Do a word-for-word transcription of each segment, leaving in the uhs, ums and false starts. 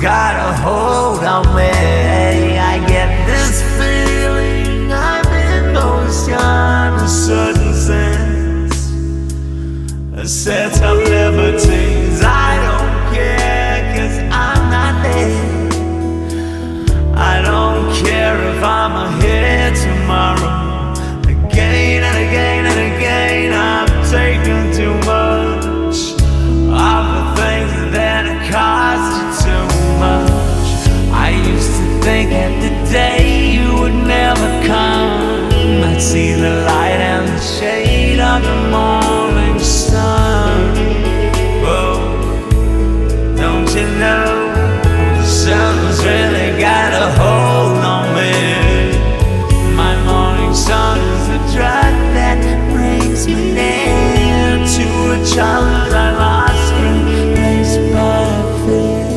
got a hold on me. I get this feeling I'm in motion, a certain sense, a set of liberties. I don't care, cause I'm not there. I don't care if I'm here tomorrow. Again and again and again, I've taken too much of the things that cost you too much. I used to think that the day you would never come, I'd see the light and the shade of the morning sun. Whoa, don't you know, the sun's really got a hold on me. My morning sun is the drug that brings me near to a childhood I lost, replaced by fear.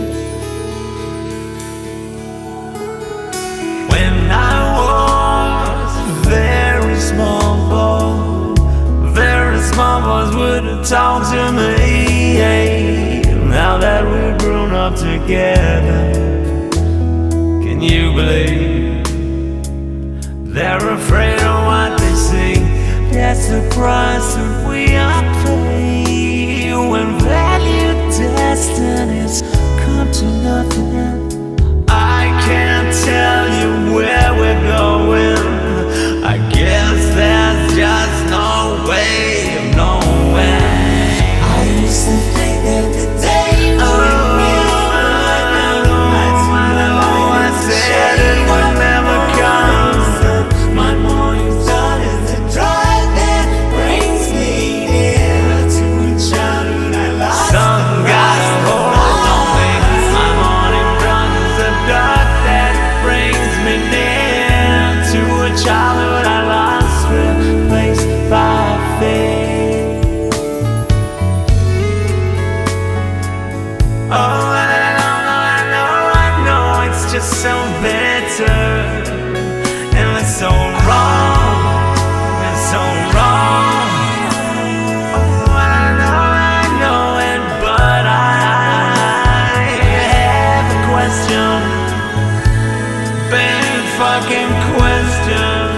When I was a very small boy, very small boys would talk to me. Now that we're grown up together, can you believe they're afraid of what they see? That's the price that we are paying when value destinies come to nothing. I can't tell you where we're going. I guess there's just no way of knowing. I used to think that the day you would never come, I said it would never come. My morning sun is the drive that brings me near to a childhood I lost. Sun got a hold on me. My morning sun is the dark that brings me near to a childhood I lost, replaced by faith. Oh, I know, I know, I know, it's just so bitter. And it's so wrong, it's so wrong. Oh, I know, I know it, but I have a question, big fucking question.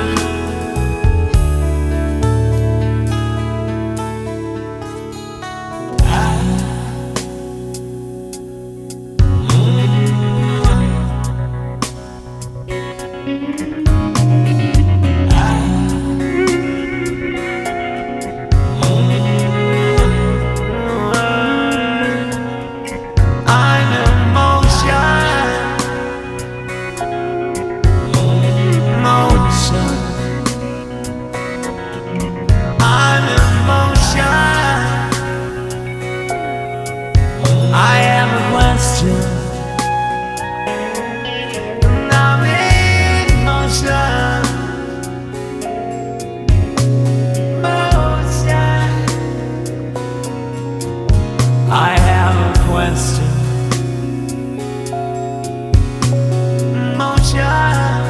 I have a question. Motion.